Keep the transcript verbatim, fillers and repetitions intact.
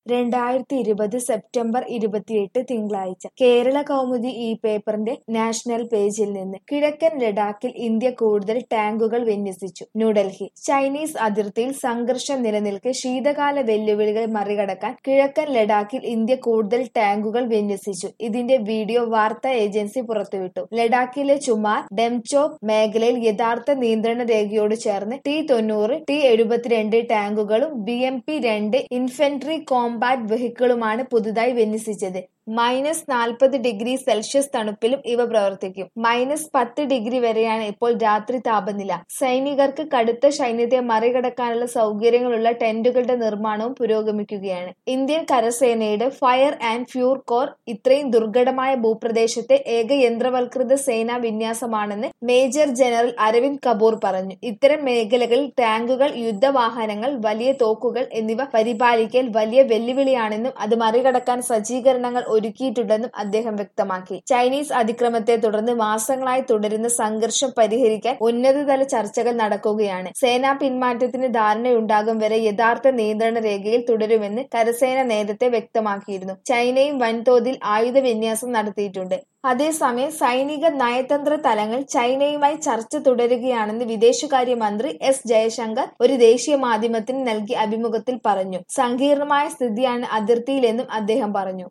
രണ്ടായിരത്തി ഇരുപത് സെപ്റ്റംബർ ഇരുപത്തിയെട്ട് തിങ്കളാഴ്ച കേരള കൗമുദി ഈ പേപ്പറിന്റെ നാഷണൽ പേജിൽ നിന്ന് കിഴക്കൻ ലഡാക്കിൽ ഇന്ത്യ കൂടുതൽ ടാങ്കുകൾ വിന്യസിച്ചു. ന്യൂഡൽഹി ചൈനീസ് അതിർത്തിയിൽ സംഘർഷം നിലനിൽക്കെ ശീതകാല വെല്ലുവിളികൾ മറികടക്കാൻ കിഴക്കൻ ലഡാക്കിൽ ഇന്ത്യ കൂടുതൽ ടാങ്കുകൾ വിന്യസിച്ചു. ഇതിന്റെ വീഡിയോ വാർത്താ ഏജൻസി പുറത്തുവിട്ടു. ലഡാക്കിലെ ചുമാർ, ഡെംചോക് മേഖലയിൽ യഥാർത്ഥ നിയന്ത്രണ രേഖയോട് ചേർന്ന് ടി തൊണ്ണൂറ്, ടി എഴുപത്തിരണ്ട് ടാങ്കുകളും ബി എം പി രണ്ട് ഇൻഫൻട്രി കോംബാറ്റ് വെഹിക്കിളുമാണ് പുതുതായി വിന്യസിച്ചത്. മൈനസ് നാൽപ്പത് ഡിഗ്രി സെൽഷ്യസ് തണുപ്പിലും ഇവ പ്രവർത്തിക്കും. മൈനസ് പത്ത് ഡിഗ്രി വരെയാണ് ഇപ്പോൾ രാത്രി താപനില. സൈനികർക്ക് കടുത്ത സൈന്യത്തെ മറികടക്കാനുള്ള സൗകര്യങ്ങളുള്ള ടെന്റുകളുടെ നിർമ്മാണവും പുരോഗമിക്കുകയാണ്. ഇന്ത്യൻ കരസേനയുടെ ഫയർ ആൻഡ് ഫ്യൂർ കോർ ഇത്രയും ദുർഘടമായ ഭൂപ്രദേശത്തെ ഏക യന്ത്രവൽകൃത സേനാ വിന്യാസമാണെന്ന് മേജർ ജനറൽ അരവിന്ദ് കപൂർ പറഞ്ഞു. ഇത്തരം മേഖലകളിൽ ടാങ്കുകൾ, യുദ്ധവാഹനങ്ങൾ, വലിയ തോക്കുകൾ എന്നിവ പരിപാലിക്കൽ വലിയ വെല്ലുവിളിയാണെന്നും അത് മറികടക്കാൻ സജ്ജീകരണങ്ങൾ ഒരുക്കിയിട്ടുണ്ടെന്നും അദ്ദേഹം വ്യക്തമാക്കി. ചൈനീസ് അതിക്രമത്തെ തുടർന്ന് മാസങ്ങളായി തുടരുന്ന സംഘർഷം പരിഹരിക്കാൻ ഉന്നതതല ചർച്ചകൾ നടക്കുകയാണ്. സേനാ പിന്മാറ്റത്തിന് ധാരണയുണ്ടാകും വരെ യഥാർത്ഥ നിയന്ത്രണ രേഖയിൽ തുടരുമെന്ന് കരസേന നേരത്തെ വ്യക്തമാക്കിയിരുന്നു. ചൈനയും വൻതോതിൽ ആയുധ വിന്യാസം നടത്തിയിട്ടുണ്ട്. അതേസമയം സൈനിക നയതന്ത്ര തലങ്ങൾ ചൈനയുമായി ചർച്ച തുടരുകയാണെന്ന് വിദേശകാര്യ മന്ത്രി എസ് ജയശങ്കർ ഒരു ദേശീയ മാധ്യമത്തിന് നൽകിയ അഭിമുഖത്തിൽ പറഞ്ഞു. സങ്കീർണമായ സ്ഥിതിയാണ് അതിർത്തിയിലെന്നും അദ്ദേഹം പറഞ്ഞു.